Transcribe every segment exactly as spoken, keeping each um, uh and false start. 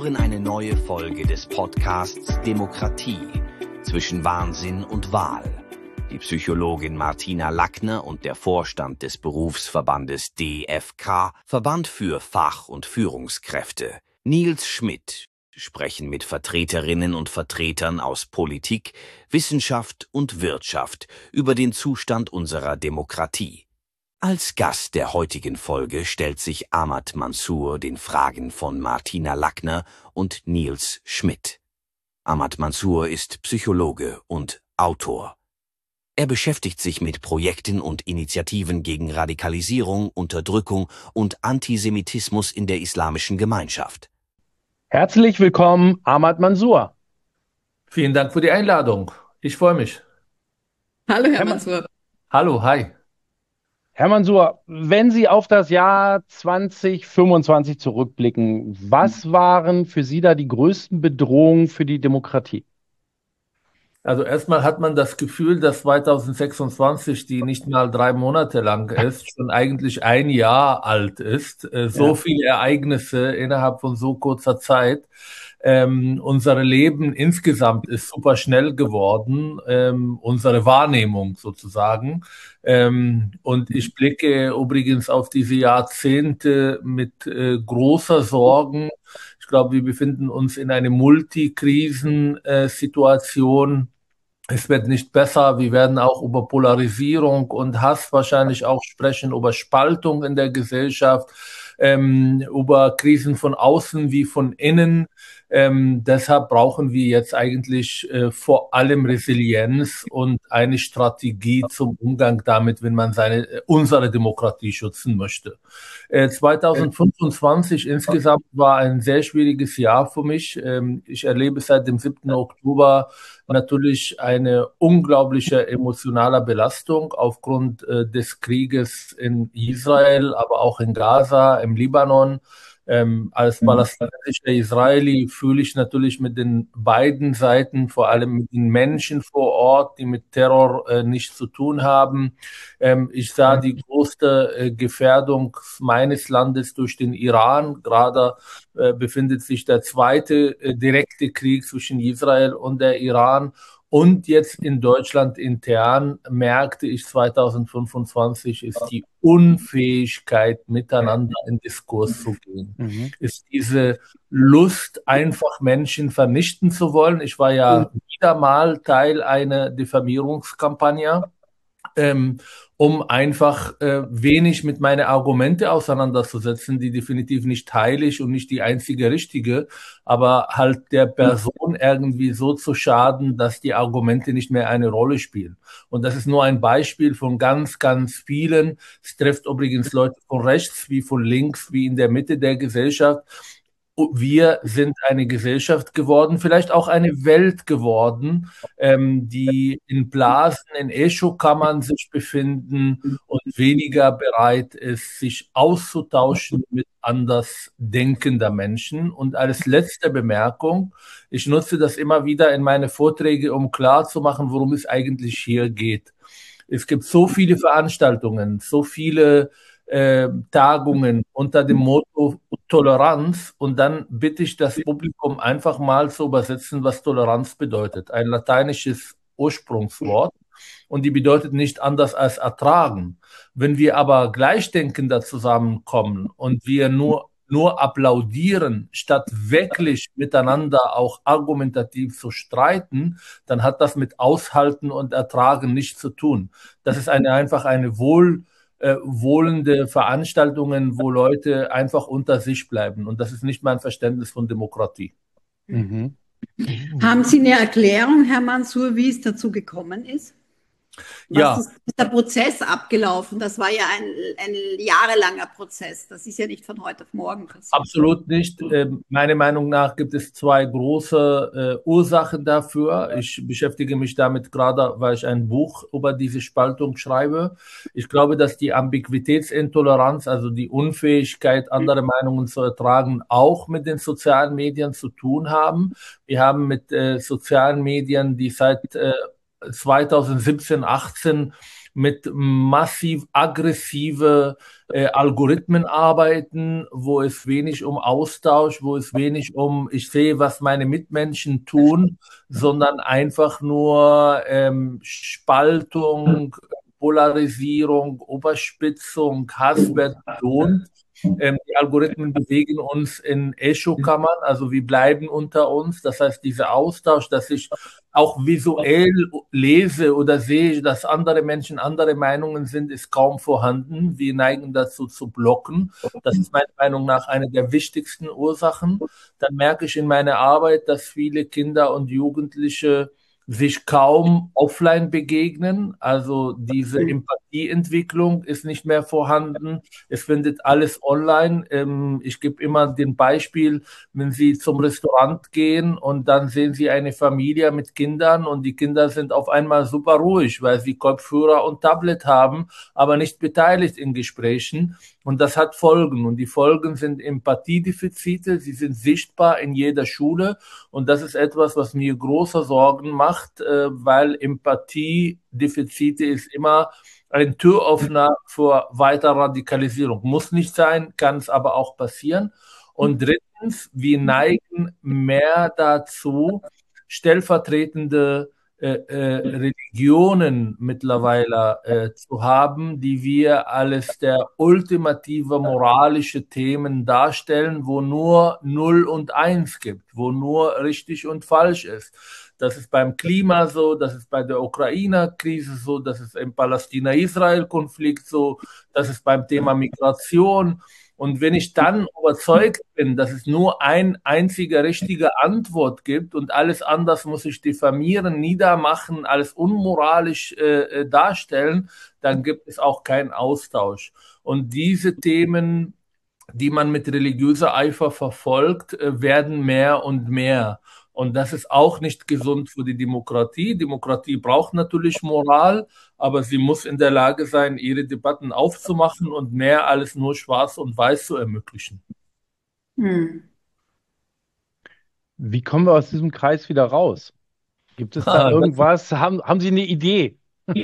hören eine neue Folge des Podcasts Demokratie zwischen Wahnsinn und Wahl. Die Psychologin Martina Lackner und der Vorstand des Berufsverbandes D F K, Verband für Fach- und Führungskräfte, Nils Schmidt, sprechen mit Vertreterinnen und Vertretern aus Politik, Wissenschaft und Wirtschaft über den Zustand unserer Demokratie. Als Gast der heutigen Folge stellt sich Ahmad Mansour den Fragen von Martina Lackner und Nils Schmidt. Ahmad Mansour ist Psychologe und Autor. Er beschäftigt sich mit Projekten und Initiativen gegen Radikalisierung, Unterdrückung und Antisemitismus in der islamischen Gemeinschaft. Herzlich willkommen, Ahmad Mansour. Vielen Dank für die Einladung. Ich freue mich. Hallo, Herr, Herr Mansour. Hallo, hi. Herr Mansour, wenn Sie auf das Jahr zwanzig fünfundzwanzig zurückblicken, was waren für Sie da die größten Bedrohungen für die Demokratie? Also erstmal hat man das Gefühl, dass zwanzig sechsundzwanzig, die nicht mal drei Monate lang ist, schon eigentlich ein Jahr alt ist. Äh, So Ja. viele Ereignisse innerhalb von so kurzer Zeit. Ähm, unser Leben insgesamt ist super schnell geworden, ähm, unsere Wahrnehmung sozusagen. Ähm, und ich blicke übrigens auf diese Jahrzehnte mit äh, großer Sorgen. Ich glaube, wir befinden uns in einer Multikrisen-Situation. Es wird nicht besser. Wir werden auch über Polarisierung und Hass wahrscheinlich auch sprechen, über Spaltung in der Gesellschaft, ähm, über Krisen von außen wie von innen. Ähm, deshalb brauchen wir jetzt eigentlich äh, vor allem Resilienz und eine Strategie zum Umgang damit, wenn man seine, äh, unsere Demokratie schützen möchte. Äh, zwanzig fünfundzwanzig insgesamt war ein sehr schwieriges Jahr für mich. Ähm, ich erlebe seit dem siebten Oktober natürlich eine unglaubliche emotionale Belastung aufgrund äh, des Krieges in Israel, aber auch in Gaza, im Libanon. Ähm, als palästinensischer Israeli fühle ich natürlich mit den beiden Seiten, vor allem mit den Menschen vor Ort, die mit Terror äh, nichts zu tun haben. Ähm, ich sah die größte äh, Gefährdung meines Landes durch den Iran. Gerade äh, befindet sich der zweite äh, direkte Krieg zwischen Israel und der Iran. Und jetzt in Deutschland intern merkte ich zwanzig fünfundzwanzig ist die Unfähigkeit, miteinander in Diskurs zu gehen. Mhm. Ist diese Lust, einfach Menschen vernichten zu wollen. Ich war ja wieder mal Teil einer Diffamierungskampagne. Ähm, um einfach äh, wenig mit meinen Argumente auseinanderzusetzen, die definitiv nicht heilig und nicht die einzige richtige, aber halt der Person irgendwie so zu schaden, dass die Argumente nicht mehr eine Rolle spielen. Und das ist nur ein Beispiel von ganz, ganz vielen. Es trifft übrigens Leute von rechts wie von links, wie in der Mitte der Gesellschaft. Wir sind eine Gesellschaft geworden, vielleicht auch eine Welt geworden, ähm, die in Blasen, in Echokammern sich befinden und weniger bereit ist, sich auszutauschen mit anders denkender Menschen. Und als letzte Bemerkung, ich nutze das immer wieder in meine Vorträge, um klarzumachen, worum es eigentlich hier geht. Es gibt so viele Veranstaltungen, so viele äh, Tagungen unter dem Motto Toleranz, und dann bitte ich das Publikum einfach mal zu übersetzen, was Toleranz bedeutet. Ein lateinisches Ursprungswort, und die bedeutet nicht anders als ertragen. Wenn wir aber gleichdenkender zusammenkommen und wir nur nur applaudieren, statt wirklich miteinander auch argumentativ zu streiten, dann hat das mit Aushalten und Ertragen nichts zu tun. Das ist eine, einfach eine wohl, äh, wohlende Veranstaltungen, wo Leute einfach unter sich bleiben. Und das ist nicht mein Verständnis von Demokratie. Mhm. Haben Sie eine Erklärung, Herr Mansour, wie es dazu gekommen ist? Was Ja, ist der Prozess abgelaufen? Das war ja ein, ein jahrelanger Prozess. Das ist ja nicht von heute auf morgen passiert. absolut nicht. Ähm, Meiner Meinung nach gibt es zwei große äh, Ursachen dafür. Ich beschäftige mich damit gerade, weil ich ein Buch über diese Spaltung schreibe. Ich glaube, dass die Ambiguitätsintoleranz, also die Unfähigkeit, andere Meinungen zu ertragen, auch mit den sozialen Medien zu tun haben. Wir haben mit äh, sozialen Medien, die seit äh, zwanzig siebzehn, achtzehn mit massiv aggressive äh, Algorithmen arbeiten, wo es wenig um Austausch, wo es wenig um, ich sehe, was meine Mitmenschen tun, sondern einfach nur ähm, Spaltung, Polarisierung, Überspitzung, Hass wird belohnt. Ähm, die Algorithmen bewegen uns in Echokammern, also wir bleiben unter uns. Das heißt, dieser Austausch, dass ich auch visuell lese oder sehe, dass andere Menschen andere Meinungen sind, ist kaum vorhanden. Wir neigen dazu zu blocken. Das ist meiner Meinung nach eine der wichtigsten Ursachen. Dann merke ich in meiner Arbeit, dass viele Kinder und Jugendliche sich kaum offline begegnen. Also diese Empathieentwicklung ist nicht mehr vorhanden. Es findet alles online. Ähm, ich gebe immer den Beispiel, wenn Sie zum Restaurant gehen und dann sehen Sie eine Familie mit Kindern und die Kinder sind auf einmal super ruhig, weil sie Kopfhörer und Tablet haben, aber nicht beteiligt in Gesprächen. Und das hat Folgen. Und die Folgen sind Empathiedefizite. Sie sind sichtbar in jeder Schule. Und das ist etwas, was mir große Sorgen macht, weil Empathiedefizite ist immer ein Türöffner für weitere Radikalisierung. Muss nicht sein, kann es aber auch passieren. Und drittens, wir neigen mehr dazu, stellvertretende Äh, äh, Religionen mittlerweile äh, zu haben, die wir als der ultimative moralische Themen darstellen, wo nur Null und Eins gibt, wo nur richtig und falsch ist. Das ist beim Klima so, das ist bei der Ukraine-Krise so, das ist im Palästina-Israel-Konflikt so, das ist beim Thema Migration. Und wenn ich dann überzeugt bin, dass es nur ein einziger richtige Antwort gibt und alles anders muss ich diffamieren, niedermachen, alles unmoralisch äh, darstellen, dann gibt es auch keinen Austausch. Und diese Themen, die man mit religiöser Eifer verfolgt, äh, werden mehr und mehr. Und das ist auch nicht gesund für die Demokratie. Demokratie braucht natürlich Moral, aber sie muss in der Lage sein, ihre Debatten aufzumachen und mehr als nur schwarz und weiß zu ermöglichen. Hm. Wie kommen wir aus diesem Kreis wieder raus? Gibt es da Ah, irgendwas? Haben, haben Sie eine Idee?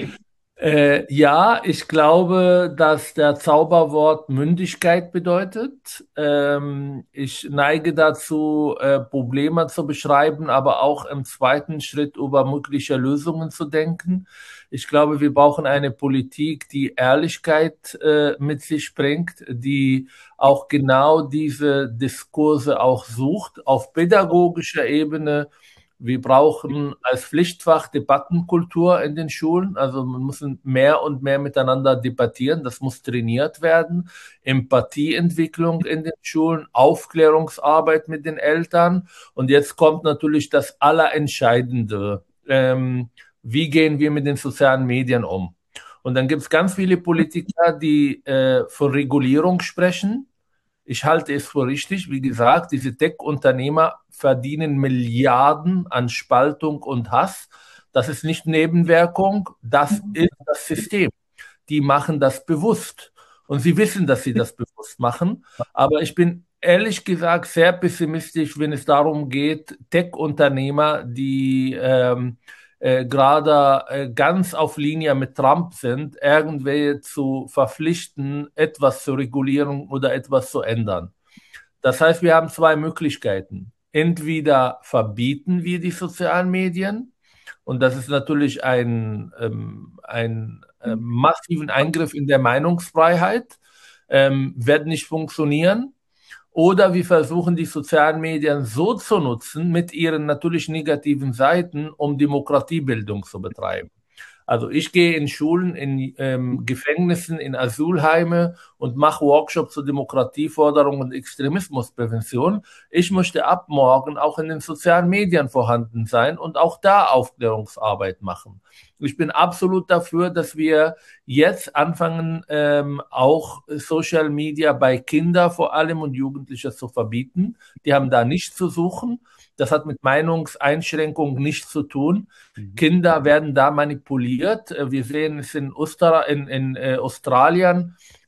Äh, ja, ich glaube, dass der Zauberwort Mündigkeit bedeutet. Ähm, ich neige dazu, äh, Probleme zu beschreiben, aber auch im zweiten Schritt über mögliche Lösungen zu denken. Ich glaube, wir brauchen eine Politik, die Ehrlichkeit äh, mit sich bringt, die auch genau diese Diskurse auch sucht, auf pädagogischer Ebene. Wir brauchen als Pflichtfach Debattenkultur in den Schulen. Also man muss mehr und mehr miteinander debattieren. Das muss trainiert werden. Empathieentwicklung in den Schulen, Aufklärungsarbeit mit den Eltern. Und jetzt kommt natürlich das Allerentscheidende. Ähm, wie gehen wir mit den sozialen Medien um? Und dann gibt es ganz viele Politiker, die äh, von Regulierung sprechen. Ich halte es für richtig, wie gesagt, diese Tech-Unternehmer verdienen Milliarden an Spaltung und Hass. Das ist nicht Nebenwirkung, das ist das System. Die machen das bewusst und sie wissen, dass sie das bewusst machen. Aber ich bin ehrlich gesagt sehr pessimistisch, wenn es darum geht, Tech-Unternehmer, die ähm, äh, gerade äh, ganz auf Linie mit Trump sind, irgendwelche zu verpflichten, etwas zu regulieren oder etwas zu ändern. Das heißt, wir haben zwei Möglichkeiten. Entweder verbieten wir die sozialen Medien, und das ist natürlich ein, ähm, ein äh, massiven Eingriff in der Meinungsfreiheit, ähm, wird nicht funktionieren. Oder wir versuchen, die sozialen Medien so zu nutzen, mit ihren natürlich negativen Seiten, um Demokratiebildung zu betreiben. Also ich gehe in Schulen, in ähm, Gefängnissen, in Asylheime und mache Workshops zur Demokratieförderung und Extremismusprävention. Ich möchte ab morgen auch in den sozialen Medien vorhanden sein und auch da Aufklärungsarbeit machen. Ich bin absolut dafür, dass wir jetzt anfangen, ähm, auch Social Media bei Kindern vor allem und Jugendlichen zu verbieten. Die haben da nichts zu suchen. Das hat mit Meinungseinschränkung nichts zu tun. Mhm. Kinder werden da manipuliert. Wir sehen es in, Ostra in, in äh, Australien,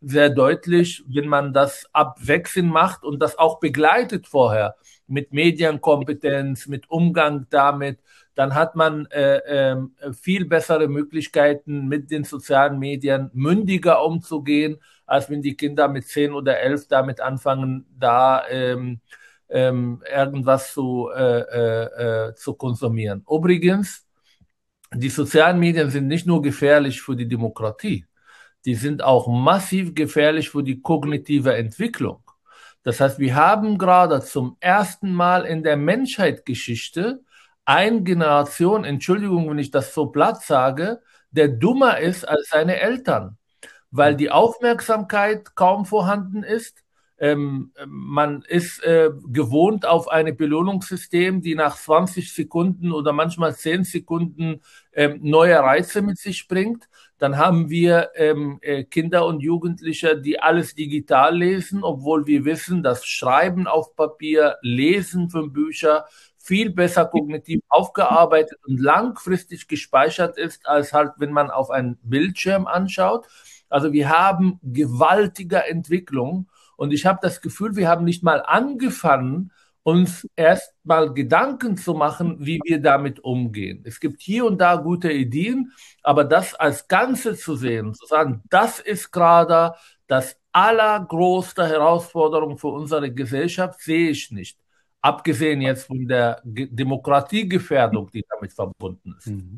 sehr deutlich, wenn man das abwechselnd macht und das auch begleitet vorher mit Medienkompetenz, mit Umgang damit, dann hat man äh, äh, viel bessere Möglichkeiten, mit den sozialen Medien mündiger umzugehen, als wenn die Kinder mit zehn oder elf damit anfangen, da ähm, ähm, irgendwas zu, äh, äh, äh, zu konsumieren. Übrigens, die sozialen Medien sind nicht nur gefährlich für die Demokratie, die sind auch massiv gefährlich für die kognitive Entwicklung. Das heißt, wir haben gerade zum ersten Mal in der Menschheitsgeschichte eine Generation, Entschuldigung, wenn ich das so platt sage, der dummer ist als seine Eltern, weil die Aufmerksamkeit kaum vorhanden ist. Ähm, man ist äh, gewohnt auf ein Belohnungssystem, die nach zwanzig Sekunden oder manchmal zehn Sekunden ähm, neue Reize mit sich bringt. Dann haben wir ähm, äh, Kinder und Jugendliche, die alles digital lesen, obwohl wir wissen, dass Schreiben auf Papier, Lesen von Büchern viel besser kognitiv aufgearbeitet und langfristig gespeichert ist, als halt, wenn man auf einen Bildschirm anschaut. Also wir haben gewaltige Entwicklung und ich habe das Gefühl, wir haben nicht mal angefangen, uns erst mal Gedanken zu machen, wie wir damit umgehen. Es gibt hier und da gute Ideen, aber das als Ganze zu sehen, zu sagen, das ist gerade das allergrößte Herausforderung für unsere Gesellschaft, sehe ich nicht. Abgesehen jetzt von der Ge- Demokratiegefährdung, die damit verbunden ist. Mhm.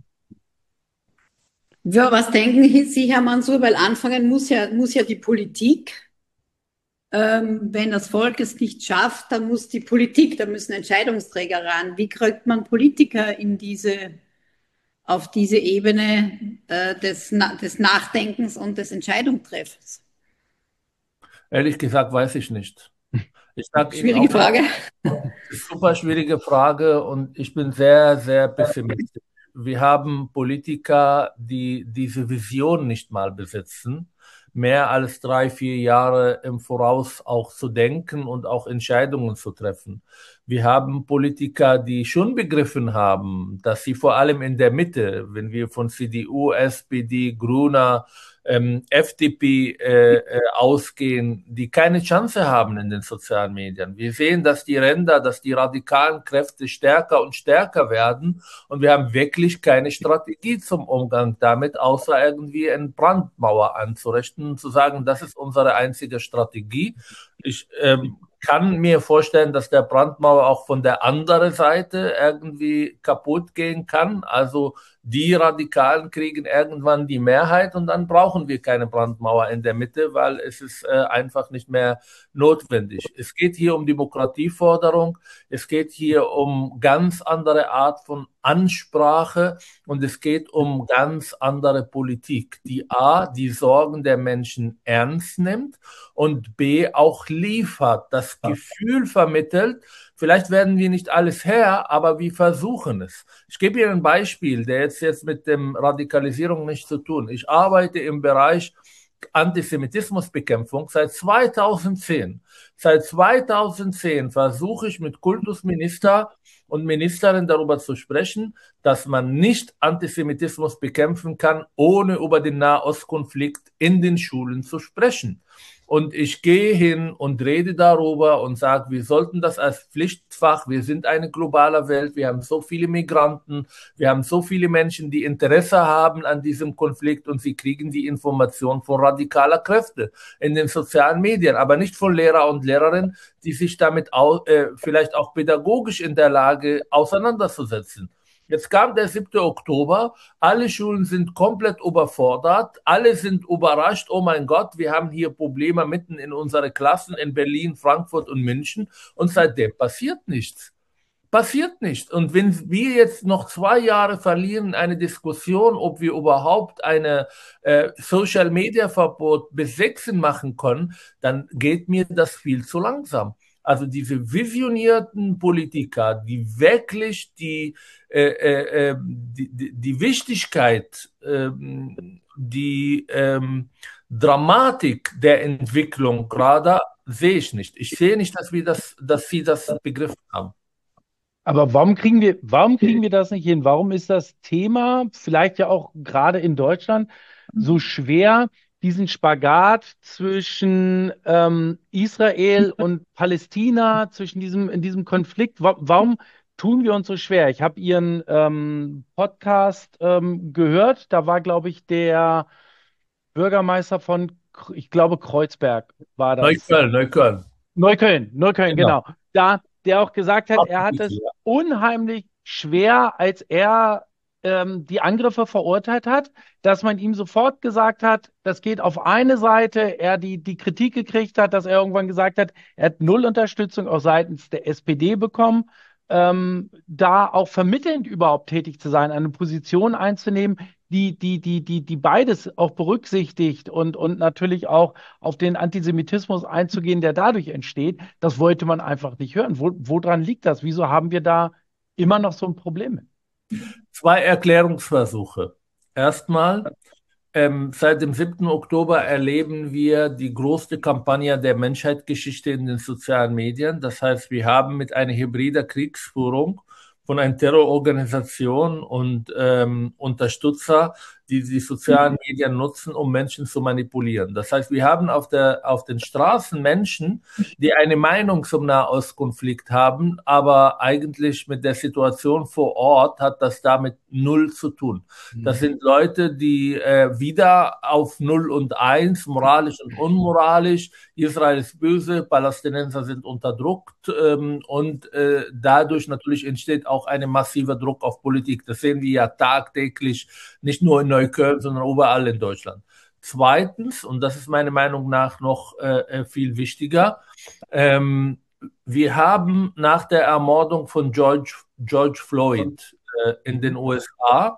Ja, was denken Sie, Herr Mansour? Weil anfangen muss ja, muss ja die Politik. Ähm, wenn das Volk es nicht schafft, dann muss die Politik, da müssen Entscheidungsträger ran. Wie kriegt man Politiker in diese, auf diese Ebene äh, des, Na- des Nachdenkens und des Entscheidungstreffens? Ehrlich gesagt, weiß ich nicht. Ich sage Ihnen Schwierige auch, Frage. super schwierige Frage und ich bin sehr, sehr pessimistisch. Wir haben Politiker, die diese Vision nicht mal besitzen, mehr als drei, vier Jahre im Voraus auch zu denken und auch Entscheidungen zu treffen. Wir haben Politiker, die schon begriffen haben, dass sie vor allem in der Mitte, wenn wir von C D U, S P D, Grüner, ähm, F D P äh, äh, ausgehen, die keine Chance haben in den sozialen Medien. Wir sehen, dass die Ränder, dass die radikalen Kräfte stärker und stärker werden und wir haben wirklich keine Strategie zum Umgang damit, außer irgendwie eine Brandmauer anzurichten und zu sagen, das ist unsere einzige Strategie. Ich ähm, kann mir vorstellen, dass der Brandmauer auch von der anderen Seite irgendwie kaputt gehen kann. Also die Radikalen kriegen irgendwann die Mehrheit und dann brauchen wir keine Brandmauer in der Mitte, weil es ist äh, einfach nicht mehr notwendig. Es geht hier um Demokratieforderung, es geht hier um ganz andere Art von Ansprache und es geht um ganz andere Politik, die A, die Sorgen der Menschen ernst nimmt und B, auch liefert, das Gefühl vermittelt, vielleicht werden wir nicht alles Herr, aber wir versuchen es. Ich gebe Ihnen ein Beispiel, der jetzt, jetzt mit dem Radikalisierung nichts zu tun. Ich arbeite im Bereich Antisemitismusbekämpfung seit zweitausendzehn. Seit zweitausendzehn versuche ich mit Kultusminister und Ministerin darüber zu sprechen, dass man nicht Antisemitismus bekämpfen kann, ohne über den Nahostkonflikt in den Schulen zu sprechen. Und ich gehe hin und rede darüber und sage, wir sollten das als Pflichtfach, wir sind eine globale Welt, wir haben so viele Migranten, wir haben so viele Menschen, die Interesse haben an diesem Konflikt und sie kriegen die Information von radikaler Kräfte in den sozialen Medien, aber nicht von Lehrer und Lehrerinnen, die sich damit auch, äh, vielleicht auch pädagogisch in der Lage auseinanderzusetzen. Jetzt kam der siebte Oktober, alle Schulen sind komplett überfordert, alle sind überrascht, oh mein Gott, wir haben hier Probleme mitten in unsere Klassen in Berlin, Frankfurt und München und seitdem passiert nichts. Passiert nicht. Und wenn wir jetzt noch zwei Jahre verlieren, eine Diskussion, ob wir überhaupt eine äh, Social-Media-Verbot bis sechzehn machen können, dann geht mir das viel zu langsam. Also diese visionierten Politiker, die wirklich die, äh, äh, die, die, die Wichtigkeit, äh, die ähm, Dramatik der Entwicklung gerade sehe ich nicht. Ich sehe nicht, dass wir das, dass sie das begriffen haben. Aber warum kriegen wir, warum kriegen wir das nicht hin? Warum ist das Thema, vielleicht ja auch gerade in Deutschland, so schwer, diesen Spagat zwischen ähm, Israel und Palästina, zwischen diesem, in diesem Konflikt. Wa warum tun wir uns so schwer? Ich habe Ihren ähm, Podcast ähm, gehört. Da war, glaube ich, der Bürgermeister von, K- ich glaube, Kreuzberg war das. Neukölln, Neukölln. Neukölln, Neukölln, Genau. genau. Da, der auch gesagt hat, er hat es unheimlich schwer, als er ähm, die Angriffe verurteilt hat, dass man ihm sofort gesagt hat, das geht auf eine Seite, er die, die Kritik gekriegt hat, dass er irgendwann gesagt hat, er hat null Unterstützung auch seitens der S P D bekommen, ähm, da auch vermittelnd überhaupt tätig zu sein, eine Position einzunehmen, die, die, die, die, die beides auch berücksichtigt und, und natürlich auch auf den Antisemitismus einzugehen, der dadurch entsteht, das wollte man einfach nicht hören. Wo, woran liegt das? Wieso haben wir da immer noch so ein Problem mit? Zwei Erklärungsversuche. Erstmal, ähm, seit dem siebten Oktober erleben wir die größte Kampagne der Menschheitsgeschichte in den sozialen Medien. Das heißt, wir haben mit einer hybriden Kriegsführung von einer Terrororganisation und ähm, Unterstützer, die die sozialen Medien nutzen, um Menschen zu manipulieren. Das heißt, wir haben auf der, auf den Straßen Menschen, die eine Meinung zum Nahostkonflikt haben, aber eigentlich mit der Situation vor Ort hat das damit null zu tun. Das sind Leute, die äh, wieder auf null und eins, moralisch und unmoralisch, Israel ist böse, Palästinenser sind unterdrückt ähm, und äh, dadurch natürlich entsteht auch ein massiver Druck auf Politik. Das sehen wir ja tagtäglich, nicht nur in Neukölln, sondern überall in Deutschland. Zweitens, und das ist meiner Meinung nach noch äh, viel wichtiger, ähm, wir haben nach der Ermordung von George, George Floyd äh, in den U S A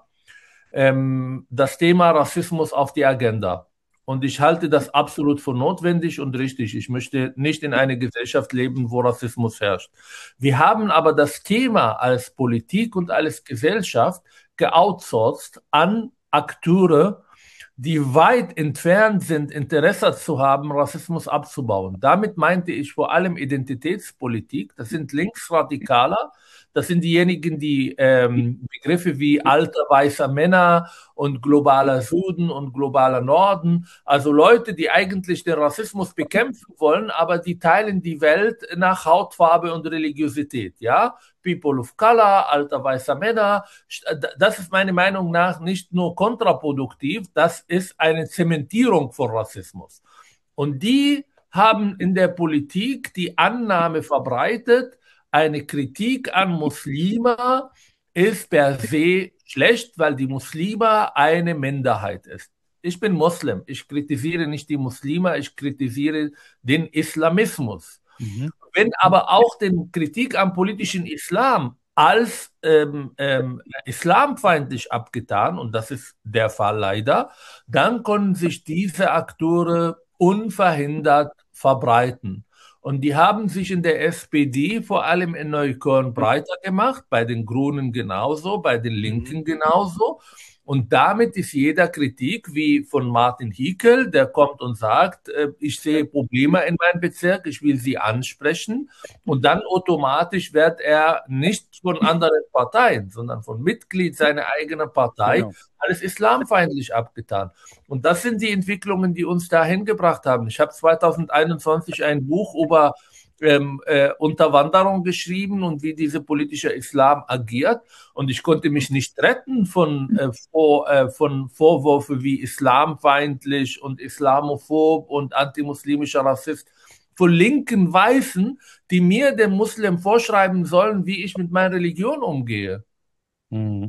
ähm, das Thema Rassismus auf die Agenda. Und ich halte das absolut für notwendig und richtig. Ich möchte nicht in einer Gesellschaft leben, wo Rassismus herrscht. Wir haben aber das Thema als Politik und als Gesellschaft geoutsourced an Akteure, die weit entfernt sind, Interesse zu haben, Rassismus abzubauen. Damit meinte ich vor allem Identitätspolitik. Das sind Linksradikaler. Das sind diejenigen, die ähm, Begriffe wie alter weißer Männer und globaler Süden und globaler Norden, also Leute, die eigentlich den Rassismus bekämpfen wollen, aber die teilen die Welt nach Hautfarbe und Religiosität, ja? People of Color, alter weißer Männer, das ist meiner Meinung nach nicht nur kontraproduktiv, das ist eine Zementierung von Rassismus. Und die haben in der Politik die Annahme verbreitet, eine Kritik an Muslime ist per se schlecht, weil die Muslime eine Minderheit ist. Ich bin Muslim, ich kritisiere nicht die Muslime, ich kritisiere den Islamismus. Mhm. Wenn aber auch die Kritik am politischen Islam als ähm, ähm, islamfeindlich abgetan, und das ist der Fall leider, dann können sich diese Akteure unverhindert verbreiten. Und die haben sich in der S P D, vor allem in Neukölln, breiter gemacht, bei den Grünen genauso, bei den Linken genauso. Und damit ist jeder Kritik, wie von Martin Hickel, der kommt und sagt, äh, ich sehe Probleme in meinem Bezirk, ich will sie ansprechen. Und dann automatisch wird er nicht von anderen Parteien, sondern von Mitglied seiner eigenen Partei, genau, alles islamfeindlich abgetan. Und das sind die Entwicklungen, die uns dahin gebracht haben. Ich habe zwanzig einundzwanzig ein Buch über Ähm, äh, Unterwanderung geschrieben und wie dieser politische Islam agiert. Und ich konnte mich nicht retten von, äh, vor, äh, von Vorwürfen wie islamfeindlich und islamophob und antimuslimischer Rassist von linken Weißen, die mir, dem Muslim, vorschreiben sollen, wie ich mit meiner Religion umgehe. Mhm.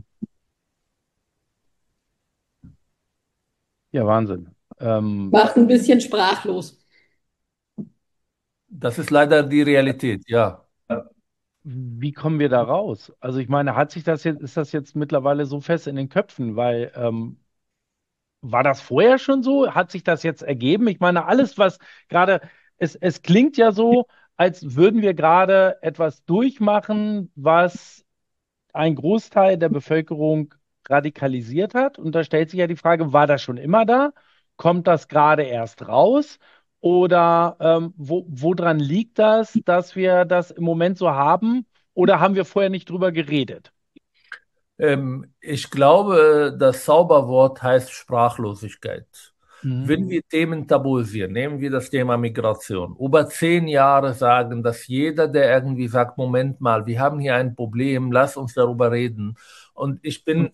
Ja, Wahnsinn. Ähm, Macht ein bisschen sprachlos. Das ist leider die Realität, ja. Wie kommen wir da raus? Also ich meine, hat sich das jetzt, ist das jetzt mittlerweile so fest in den Köpfen? Weil ähm, war das vorher schon so? Hat sich das jetzt ergeben? Ich meine, alles, was gerade, es, es klingt ja so, als würden wir gerade etwas durchmachen, was ein Großteil der Bevölkerung radikalisiert hat. Und da stellt sich ja die Frage, war das schon immer da? Kommt das gerade erst raus? Oder ähm, wo, woran liegt das, dass wir das im Moment so haben? Oder haben wir vorher nicht drüber geredet? Ähm, ich glaube, das Zauberwort heißt Sprachlosigkeit. Mhm. Wenn wir Themen tabuisieren, nehmen wir das Thema Migration, über zehn Jahre sagen, dass jeder, der irgendwie sagt, Moment mal, wir haben hier ein Problem, lass uns darüber reden. Und ich bin,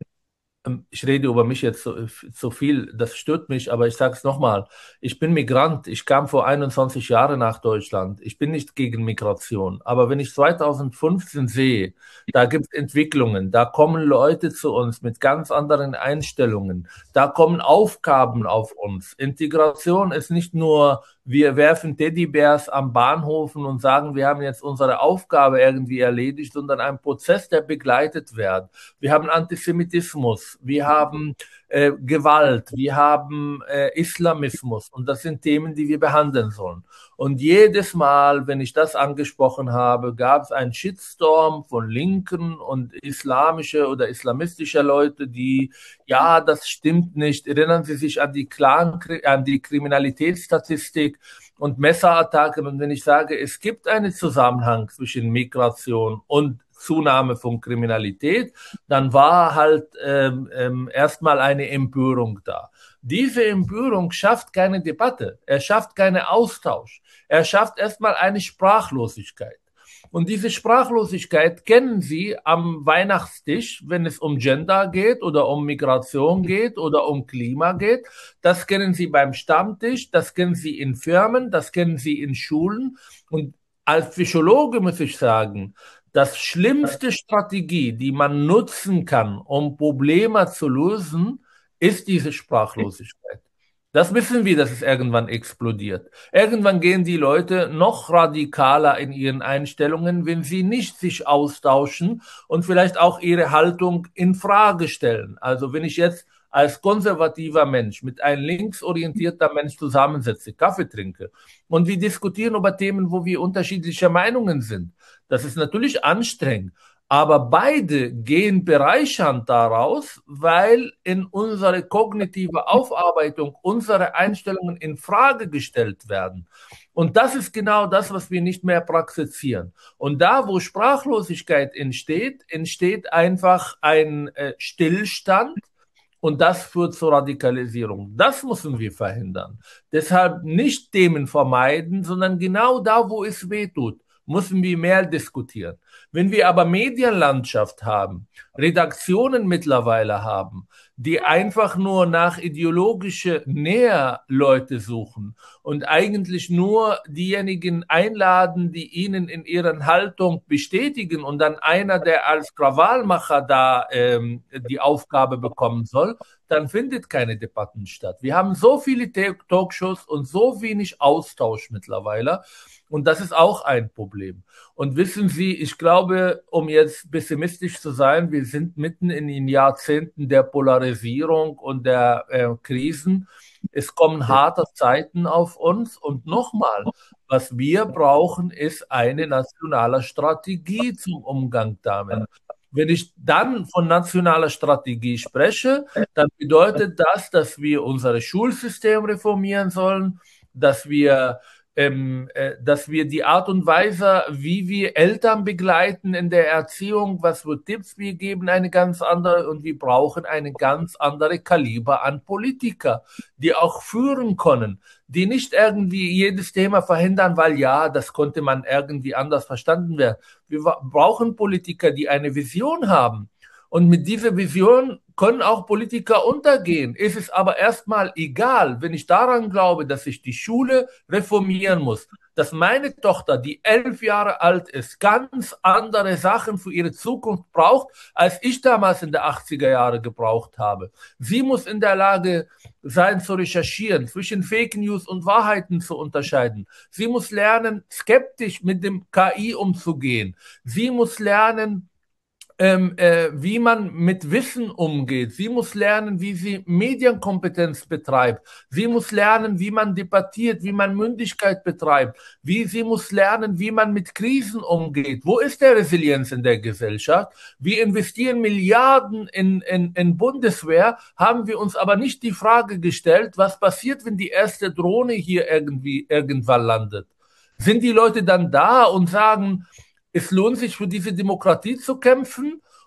ich rede über mich jetzt so, so viel, das stört mich, aber ich sage es nochmal, ich bin Migrant, ich kam vor einundzwanzig Jahren nach Deutschland, ich bin nicht gegen Migration, aber wenn ich zweitausendfünfzehn sehe, da gibt es Entwicklungen, da kommen Leute zu uns mit ganz anderen Einstellungen, da kommen Aufgaben auf uns. Integration ist nicht nur, wir werfen Teddybärs am Bahnhofen und sagen, wir haben jetzt unsere Aufgabe irgendwie erledigt, sondern ein Prozess, der begleitet wird. Wir haben Antisemitismus, wir haben äh, Gewalt, wir haben äh, Islamismus und das sind Themen, die wir behandeln sollen. Und jedes Mal, wenn ich das angesprochen habe, gab es einen Shitstorm von linken und islamische oder islamistische Leute, die, ja, das stimmt nicht. Erinnern Sie sich an die Clan, an die Kriminalitätsstatistik und Messerattacken. Und wenn ich sage, es gibt einen Zusammenhang zwischen Migration und Zunahme von Kriminalität, dann war halt ähm, ähm, erstmal eine Empörung da. Diese Empörung schafft keine Debatte, er schafft keinen Austausch, er schafft erstmal eine Sprachlosigkeit. Und diese Sprachlosigkeit kennen Sie am Weihnachtstisch, wenn es um Gender geht oder um Migration geht oder um Klima geht. Das kennen Sie beim Stammtisch, das kennen Sie in Firmen, das kennen Sie in Schulen. Und als Psychologe muss ich sagen, das schlimmste Strategie, die man nutzen kann, um Probleme zu lösen, ist diese Sprachlosigkeit. Das wissen wir, dass es irgendwann explodiert. Irgendwann gehen die Leute noch radikaler in ihren Einstellungen, wenn sie nicht sich austauschen und vielleicht auch ihre Haltung in Frage stellen. Also wenn ich jetzt als konservativer Mensch mit einem linksorientierter Mensch zusammensetze, Kaffee trinke und wir diskutieren über Themen, wo wir unterschiedlicher Meinungen sind, das ist natürlich anstrengend. Aber beide gehen bereichernd daraus, weil in unsere kognitive Aufarbeitung unsere Einstellungen in Frage gestellt werden. Und das ist genau das, was wir nicht mehr praktizieren. Und da, wo Sprachlosigkeit entsteht, entsteht einfach ein äh, Stillstand. Und das führt zur Radikalisierung. Das müssen wir verhindern. Deshalb nicht Themen vermeiden, sondern genau da, wo es weh tut, müssen wir mehr diskutieren. Wenn wir aber Medienlandschaft haben, Redaktionen mittlerweile haben, die einfach nur nach ideologische Nähe Leute suchen und eigentlich nur diejenigen einladen, die ihnen in ihren Haltung bestätigen und dann einer, der als Krawallmacher da ähm, die Aufgabe bekommen soll, dann findet keine Debatten statt. Wir haben so viele Talkshows und so wenig Austausch mittlerweile. Und das ist auch ein Problem. Und wissen Sie, ich glaube, um jetzt pessimistisch zu sein, wir sind mitten in den Jahrzehnten der Polarisierung und der äh, Krisen. Es kommen harte Zeiten auf uns. Und nochmal, was wir brauchen, ist eine nationale Strategie zum Umgang damit. Wenn ich dann von nationaler Strategie spreche, dann bedeutet das, dass wir unser Schulsystem reformieren sollen, dass wir Ähm, äh, dass wir die Art und Weise, wie wir Eltern begleiten in der Erziehung, was für Tipps wir geben, eine ganz andere, und wir brauchen eine ganz andere Kaliber an Politiker, die auch führen können, die nicht irgendwie jedes Thema verhindern, weil ja, das konnte man irgendwie anders verstanden werden. Wir brauchen Politiker, die eine Vision haben. Und mit dieser Vision können auch Politiker untergehen. Es ist aber erstmal egal, wenn ich daran glaube, dass ich die Schule reformieren muss, dass meine Tochter, die elf Jahre alt ist, ganz andere Sachen für ihre Zukunft braucht, als ich damals in der achtziger Jahre gebraucht habe. Sie muss in der Lage sein zu recherchieren, zwischen Fake News und Wahrheiten zu unterscheiden. Sie muss lernen, skeptisch mit dem K I umzugehen. Sie muss lernen, Ähm, äh, wie man mit Wissen umgeht. Sie muss lernen, wie sie Medienkompetenz betreibt. Sie muss lernen, wie man debattiert, wie man Mündigkeit betreibt. Wie sie muss lernen, wie man mit Krisen umgeht. Wo ist der Resilienz in der Gesellschaft? Wir investieren Milliarden in, in, in Bundeswehr, haben wir uns aber nicht die Frage gestellt, was passiert, wenn die erste Drohne hier irgendwie irgendwann landet? Sind die Leute dann da und sagen, es lohnt sich für diese Demokratie zu kämpfen?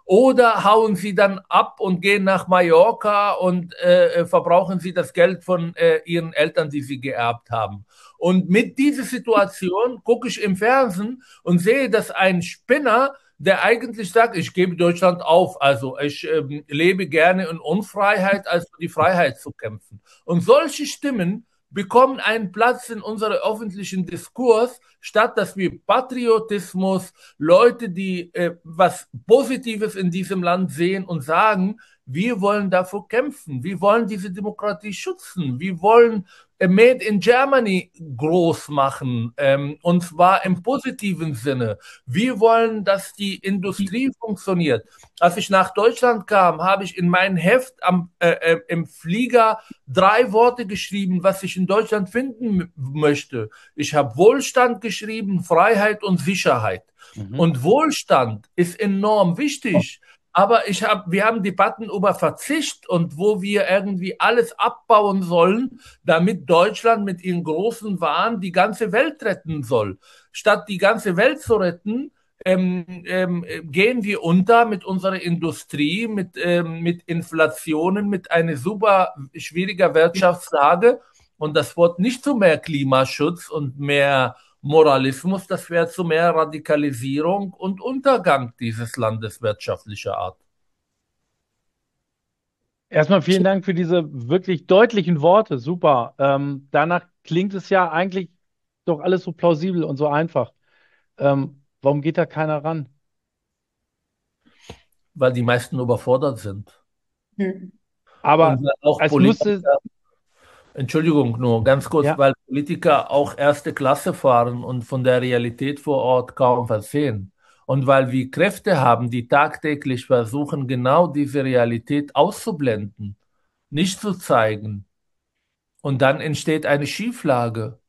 Oder hauen Sie dann ab und gehen nach Mallorca und äh, verbrauchen Sie das Geld von äh, Ihren Eltern, die Sie geerbt haben? Und mit dieser Situation gucke ich im Fernsehen und sehe, dass ein Spinner, der eigentlich sagt, ich gebe Deutschland auf, also ich ähm, lebe gerne in Unfreiheit, als für die Freiheit zu kämpfen. Und solche Stimmen bekommen einen Platz in unserem öffentlichen Diskurs, statt dass wir Patriotismus, Leute, die äh, was Positives in diesem Land sehen und sagen, wir wollen dafür kämpfen, wir wollen diese Demokratie schützen, wir wollen äh, Made in Germany groß machen, ähm, und zwar im positiven Sinne. Wir wollen, dass die Industrie funktioniert. Als ich nach Deutschland kam, habe ich in mein Heft am, äh, äh, im Flieger drei Worte geschrieben, was ich in Deutschland finden möchte. Ich habe Wohlstand geschrieben, Freiheit und Sicherheit. Mhm. Und Wohlstand ist enorm wichtig. Aber ich hab, wir haben Debatten über Verzicht und wo wir irgendwie alles abbauen sollen, damit Deutschland mit ihren großen Waren die ganze Welt retten soll. Statt die ganze Welt zu retten, ähm, ähm, gehen wir unter mit unserer Industrie, mit, ähm, mit Inflationen, mit einer super schwieriger Wirtschaftslage. Und das wird nicht zu mehr Klimaschutz und mehr Moralismus, das wäre zu mehr Radikalisierung und Untergang dieses Landes wirtschaftlicher Art. Erstmal vielen Dank für diese wirklich deutlichen Worte. Super. Ähm, danach klingt es ja eigentlich doch alles so plausibel und so einfach. Ähm, warum geht da keiner ran? Weil die meisten überfordert sind. Hm. Aber und auch es Politiker, musste. Entschuldigung, nur ganz kurz, Ja. weil Politiker auch erste Klasse fahren und von der Realität vor Ort kaum was sehen. Und weil wir Kräfte haben, die tagtäglich versuchen, genau diese Realität auszublenden, nicht zu zeigen. Und dann entsteht eine Schieflage.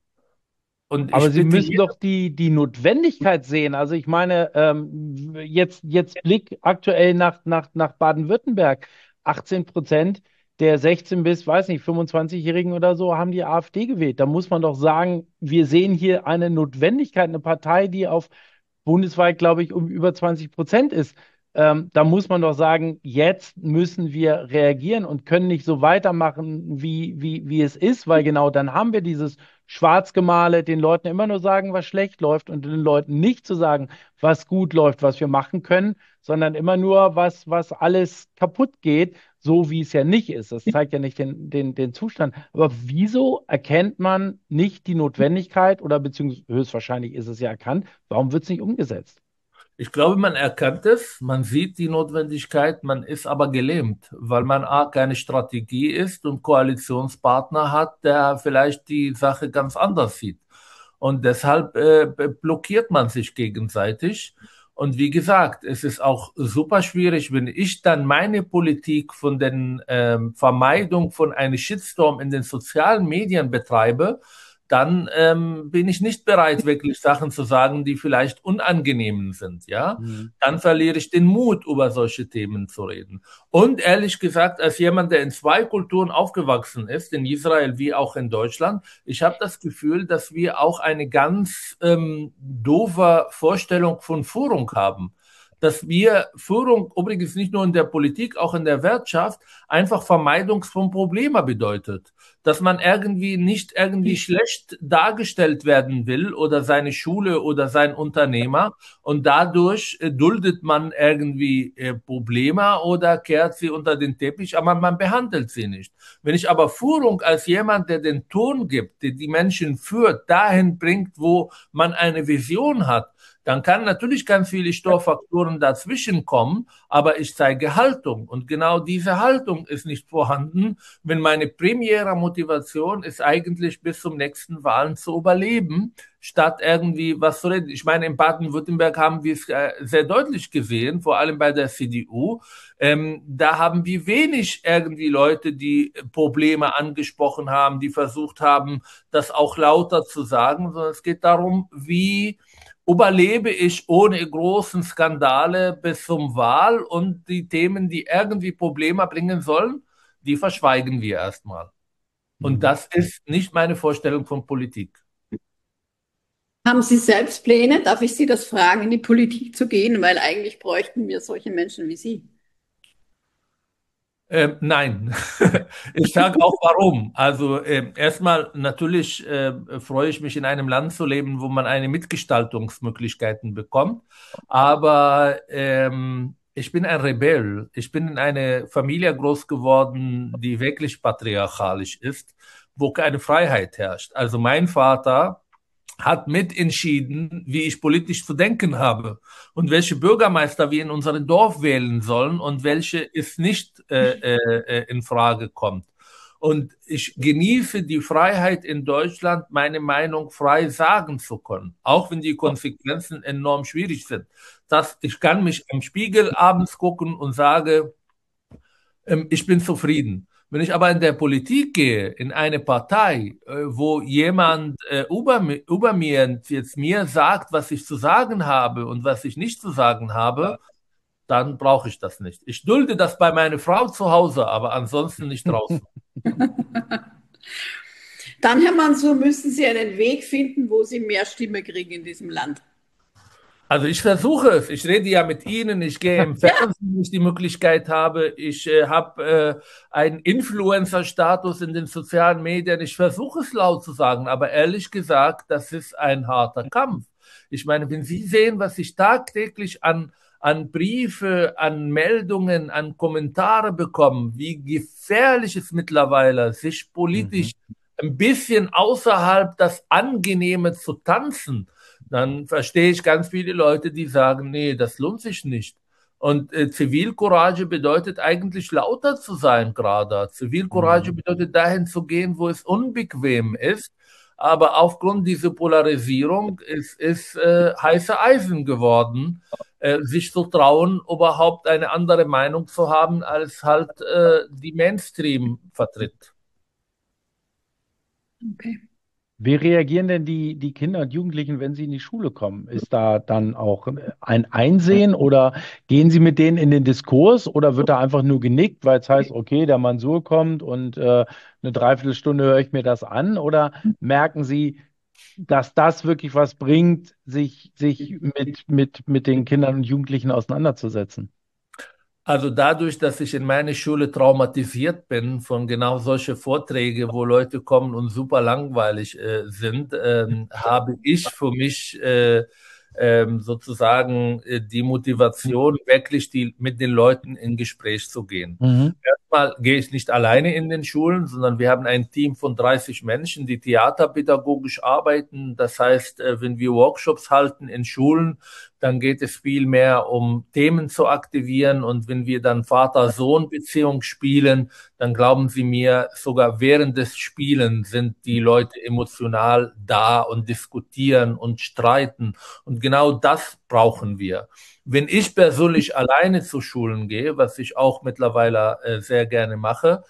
Und Aber ich Sie bitte müssen jeden, doch die, die Notwendigkeit sehen. Also ich meine, ähm, jetzt, jetzt Blick aktuell nach, nach, nach Baden-Württemberg. achtzehn Prozent der sechzehn bis, weiß nicht, fünfundzwanzig-Jährigen oder so haben die AfD gewählt. Da muss man doch sagen, wir sehen hier eine Notwendigkeit, eine Partei, die auf bundesweit, glaube ich, um über zwanzig Prozent ist. Ähm, da muss man doch sagen, jetzt müssen wir reagieren und können nicht so weitermachen, wie, wie, wie es ist, weil genau dann haben wir dieses Schwarzgemale, den Leuten immer nur sagen, was schlecht läuft und den Leuten nicht zu sagen, was gut läuft, was wir machen können, sondern immer nur, was, was alles kaputt geht, so wie es ja nicht ist. Das zeigt ja nicht den, den, den Zustand. Aber wieso erkennt man nicht die Notwendigkeit oder beziehungsweise höchstwahrscheinlich ist es ja erkannt, warum wird es nicht umgesetzt? Ich glaube, man erkennt es, man sieht die Notwendigkeit, man ist aber gelähmt, weil man A, keine Strategie ist und Koalitionspartner hat, der vielleicht die Sache ganz anders sieht. Und deshalb äh, blockiert man sich gegenseitig. Und wie gesagt, es ist auch super schwierig, wenn ich dann meine Politik von den ähm, Vermeidung von einem Shitstorm in den sozialen Medien betreibe, dann ähm, bin ich nicht bereit, wirklich Sachen zu sagen, die vielleicht unangenehm sind, ja. Mhm. Dann verliere ich den Mut, über solche Themen zu reden. Und ehrlich gesagt, als jemand, der in zwei Kulturen aufgewachsen ist, in Israel wie auch in Deutschland, ich habe das Gefühl, dass wir auch eine ganz ähm, doofe Vorstellung von Führung haben. Dass wir Führung, übrigens nicht nur in der Politik, auch in der Wirtschaft, einfach Vermeidung von Problemen bedeutet. Dass man irgendwie nicht irgendwie schlecht dargestellt werden will oder seine Schule oder sein Unternehmer und dadurch äh, duldet man irgendwie äh, Probleme oder kehrt sie unter den Teppich, aber man behandelt sie nicht. Wenn ich aber Führung als jemand, der den Ton gibt, der die Menschen führt, dahin bringt, wo man eine Vision hat, dann kann natürlich ganz viele Störfaktoren dazwischen kommen, aber ich zeige Haltung. Und genau diese Haltung ist nicht vorhanden, wenn meine primäre Motivation ist eigentlich bis zum nächsten Wahlen zu überleben, statt irgendwie was zu reden. Ich meine, in Baden-Württemberg haben wir es sehr deutlich gesehen, vor allem bei der C D U. Ähm, da haben wir wenig irgendwie Leute, die Probleme angesprochen haben, die versucht haben, das auch lauter zu sagen, sondern es geht darum, wie überlebe ich ohne großen Skandale bis zum Wahl und die Themen, die irgendwie Probleme bringen sollen, die verschweigen wir erstmal. Und das ist nicht meine Vorstellung von Politik. Haben Sie selbst Pläne? Darf ich Sie das fragen, in die Politik zu gehen? Weil eigentlich bräuchten wir solche Menschen wie Sie. Ähm, nein, ich sage auch warum. Also ähm, erstmal natürlich äh, freue ich mich in einem Land zu leben, wo man eine Mitgestaltungsmöglichkeiten bekommt. Aber ähm, ich bin ein Rebell. Ich bin in einer Familie groß geworden, die wirklich patriarchalisch ist, wo keine Freiheit herrscht. Also mein Vater hat mitentschieden, wie ich politisch zu denken habe und welche Bürgermeister wir in unserem Dorf wählen sollen und welche es nicht äh, äh, in Frage kommt. Und ich genieße die Freiheit in Deutschland, meine Meinung frei sagen zu können, auch wenn die Konsequenzen enorm schwierig sind. Das, ich kann mich im Spiegel abends gucken und sage, ähm, ich bin zufrieden. Wenn ich aber in der Politik gehe, in eine Partei, äh, wo jemand äh, über, mi- über mir jetzt mir sagt, was ich zu sagen habe und was ich nicht zu sagen habe, dann brauche ich das nicht. Ich dulde das bei meiner Frau zu Hause, aber ansonsten nicht draußen. Dann, Herr Mansour, müssen Sie einen Weg finden, wo Sie mehr Stimme kriegen in diesem Land. Also ich versuche es. Ich rede ja mit Ihnen. Ich gehe im Fernsehen, wenn ich die Möglichkeit habe. Ich äh, habe äh, einen Influencer-Status in den sozialen Medien. Ich versuche es laut zu sagen, aber ehrlich gesagt, das ist ein harter Kampf. Ich meine, wenn Sie sehen, was ich tagtäglich an an Briefe, an Meldungen, an Kommentare bekomme, wie gefährlich es mittlerweile sich politisch Mhm. ein bisschen außerhalb das Angenehme zu tanzen, dann verstehe ich ganz viele Leute, die sagen, nee, das lohnt sich nicht. Und äh, Zivilcourage bedeutet eigentlich lauter zu sein gerade. Zivilcourage Mhm. bedeutet dahin zu gehen, wo es unbequem ist. Aber aufgrund dieser Polarisierung ist es äh, heiße Eisen geworden, äh, sich zu trauen, überhaupt eine andere Meinung zu haben, als halt äh, die Mainstream vertritt. Okay. Wie reagieren denn die, die Kinder und Jugendlichen, wenn sie in die Schule kommen? Ist da dann auch ein Einsehen oder gehen sie mit denen in den Diskurs oder wird da einfach nur genickt, weil es heißt, okay, der Mansur kommt und äh, eine Dreiviertelstunde höre ich mir das an? Oder merken sie, dass das wirklich was bringt, sich, sich mit, mit, mit den Kindern und Jugendlichen auseinanderzusetzen? Also dadurch, dass ich in meiner Schule traumatisiert bin von genau solche Vorträge, wo Leute kommen und super langweilig äh, sind, ähm, habe ich für mich äh, ähm, sozusagen äh, die Motivation, wirklich die, mit den Leuten in Gespräch zu gehen. Mhm. Erstmal gehe ich nicht alleine in den Schulen, sondern wir haben ein Team von dreißig Menschen, die theaterpädagogisch arbeiten. Das heißt, äh, wenn wir Workshops halten in Schulen, dann geht es viel mehr um Themen zu aktivieren. Und wenn wir dann Vater-Sohn-Beziehung spielen, dann glauben Sie mir, sogar während des Spielen sind die Leute emotional da und diskutieren und streiten. Und genau das brauchen wir. Wenn ich persönlich alleine zu Schulen gehe, was ich auch mittlerweile äh, sehr gerne mache,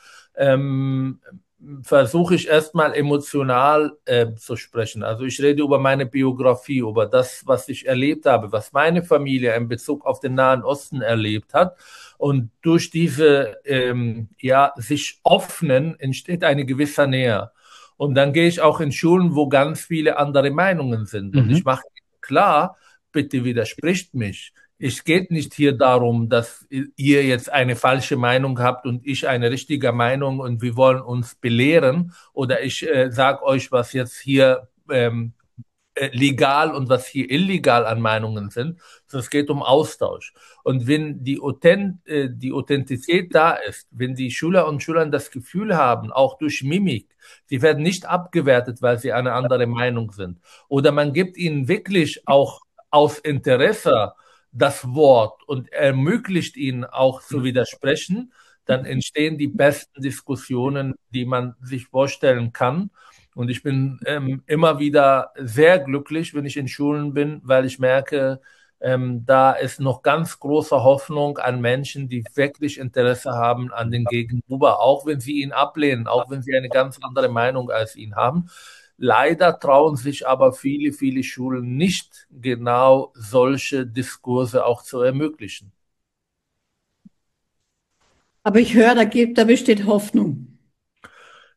ähm, versuche ich erstmal emotional äh, zu sprechen. Also ich rede über meine Biografie, über das, was ich erlebt habe, was meine Familie in Bezug auf den Nahen Osten erlebt hat. Und durch diese ähm, ja sich öffnen entsteht eine gewisse Nähe. Und dann gehe ich auch in Schulen, wo ganz viele andere Meinungen sind. Und ich Mhm. mache klar, bitte widerspricht mich. Es geht nicht hier darum, dass ihr jetzt eine falsche Meinung habt und ich eine richtige Meinung und wir wollen uns belehren oder ich äh, sage euch, was jetzt hier ähm, äh, legal und was hier illegal an Meinungen sind, sondern es geht um Austausch. Und wenn die, Authent äh, die Authentizität da ist, wenn die Schüler und Schüler das Gefühl haben, auch durch Mimik, sie werden nicht abgewertet, weil sie eine andere Meinung sind, oder man gibt ihnen wirklich auch aus Interesse das Wort und ermöglicht ihnen auch zu widersprechen, dann entstehen die besten Diskussionen, die man sich vorstellen kann. Und ich bin ähm, immer wieder sehr glücklich, wenn ich in Schulen bin, weil ich merke, ähm, da ist noch ganz große Hoffnung an Menschen, die wirklich Interesse haben an den Gegenüber, auch wenn sie ihn ablehnen, auch wenn sie eine ganz andere Meinung als ihn haben. Leider trauen sich aber viele, viele Schulen nicht, genau solche Diskurse auch zu ermöglichen. Aber ich höre, da gibt, da besteht Hoffnung.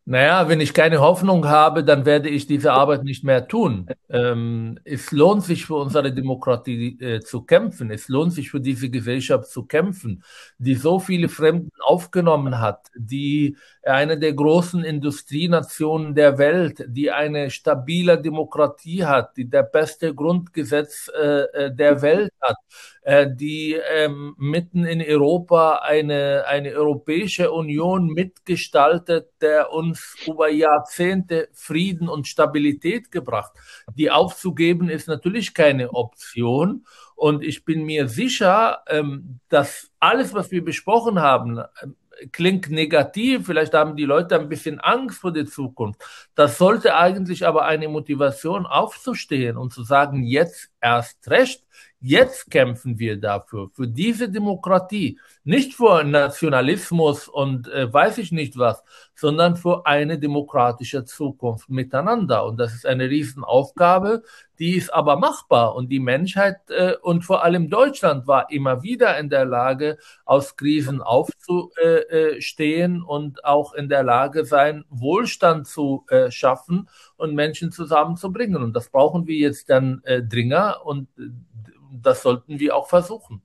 Naja, wenn ich keine Hoffnung habe, dann werde ich diese Arbeit nicht mehr tun. Ähm, es lohnt sich für unsere Demokratie äh, zu kämpfen. Es lohnt sich für diese Gesellschaft zu kämpfen, die so viele Fremden aufgenommen hat, die eine der großen Industrienationen der Welt, die eine stabile Demokratie hat, die der beste Grundgesetz äh, der Welt hat, äh, die ähm, mitten in Europa eine, eine Europäische Union mitgestaltet, der uns über Jahrzehnte Frieden und Stabilität gebracht. Die aufzugeben ist natürlich keine Option. Und ich bin mir sicher, ähm, dass alles, was wir besprochen haben, klingt negativ, vielleicht haben die Leute ein bisschen Angst vor der Zukunft. Das sollte eigentlich aber eine Motivation aufzustehen und zu sagen, jetzt erst recht, jetzt kämpfen wir dafür, für diese Demokratie, nicht für Nationalismus und äh, weiß ich nicht was, sondern für eine demokratische Zukunft miteinander. Und das ist eine Riesenaufgabe, die ist aber machbar. Und die Menschheit äh, und vor allem Deutschland war immer wieder in der Lage, aus Krisen aufzustehen und auch in der Lage sein, Wohlstand zu äh, schaffen und Menschen zusammenzubringen. Und das brauchen wir jetzt dann äh, dringender und äh, das sollten wir auch versuchen.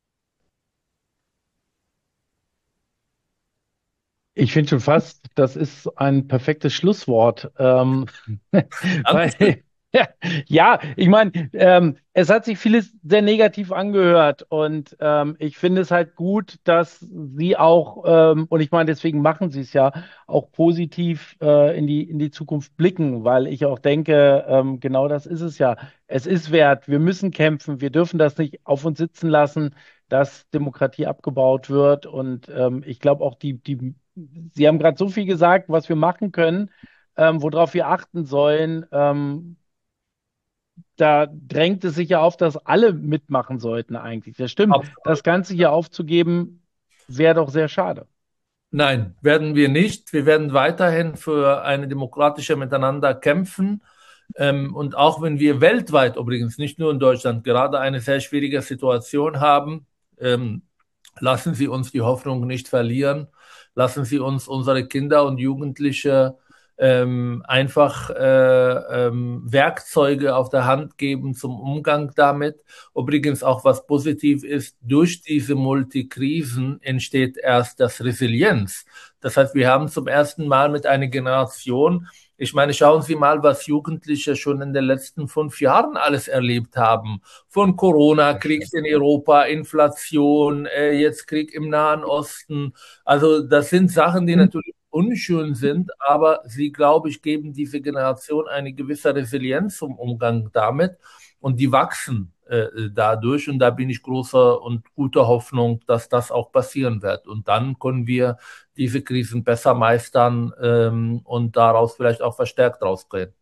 Ich finde schon fast, das ist ein perfektes Schlusswort. Ähm, weil, ja, ich meine, ähm, es hat sich vieles sehr negativ angehört und ähm, ich finde es halt gut, dass Sie auch, ähm, und ich meine, deswegen machen Sie es ja, auch positiv äh, in die, in die Zukunft blicken, weil ich auch denke, ähm, genau das ist es ja. Es ist wert, wir müssen kämpfen, wir dürfen das nicht auf uns sitzen lassen, dass Demokratie abgebaut wird und ähm, ich glaube auch die, die, Sie haben gerade so viel gesagt, was wir machen können, ähm, worauf wir achten sollen. Ähm, da drängt es sich ja auf, dass alle mitmachen sollten eigentlich. Das stimmt. Absolut. Das Ganze hier aufzugeben, wäre doch sehr schade. Nein, werden wir nicht. Wir werden weiterhin für eine demokratische Miteinander kämpfen. Ähm, und auch wenn wir weltweit übrigens, nicht nur in Deutschland, gerade eine sehr schwierige Situation haben, ähm, lassen Sie uns die Hoffnung nicht verlieren. Lassen Sie uns unsere Kinder und Jugendliche ähm, einfach äh, ähm, Werkzeuge auf der Hand geben zum Umgang damit. Übrigens auch was positiv ist, durch diese Multikrisen entsteht erst das Resilienz. Das heißt, wir haben zum ersten Mal mit einer Generation, ich meine, schauen Sie mal, was Jugendliche schon in den letzten fünf Jahren alles erlebt haben. Von Corona, Krieg in Europa, Inflation, äh, jetzt Krieg im Nahen Osten. Also das sind Sachen, die natürlich unschön sind, aber sie, glaube ich, geben diese Generation eine gewisse Resilienz zum Umgang damit und die wachsen äh, dadurch und da bin ich großer und guter Hoffnung, dass das auch passieren wird und dann können wir diese Krisen besser meistern ähm, und daraus vielleicht auch verstärkt rausgehen.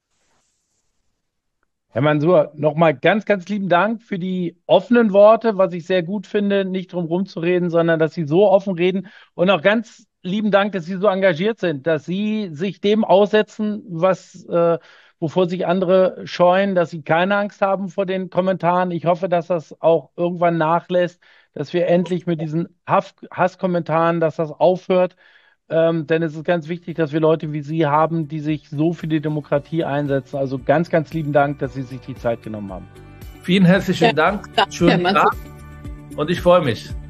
Herr Mansour, nochmal ganz, ganz lieben Dank für die offenen Worte, was ich sehr gut finde, nicht drum rumzureden, sondern dass Sie so offen reden und auch ganz lieben Dank, dass Sie so engagiert sind, dass Sie sich dem aussetzen, was, äh, wovor sich andere scheuen, dass Sie keine Angst haben vor den Kommentaren. Ich hoffe, dass das auch irgendwann nachlässt, dass wir endlich mit diesen Hass Hasskommentaren, dass das aufhört. Ähm, denn es ist ganz wichtig, dass wir Leute wie Sie haben, die sich so für die Demokratie einsetzen. Also ganz, ganz lieben Dank, dass Sie sich die Zeit genommen haben. Vielen herzlichen Dank. Ja, Schönen Tag und ich freue mich.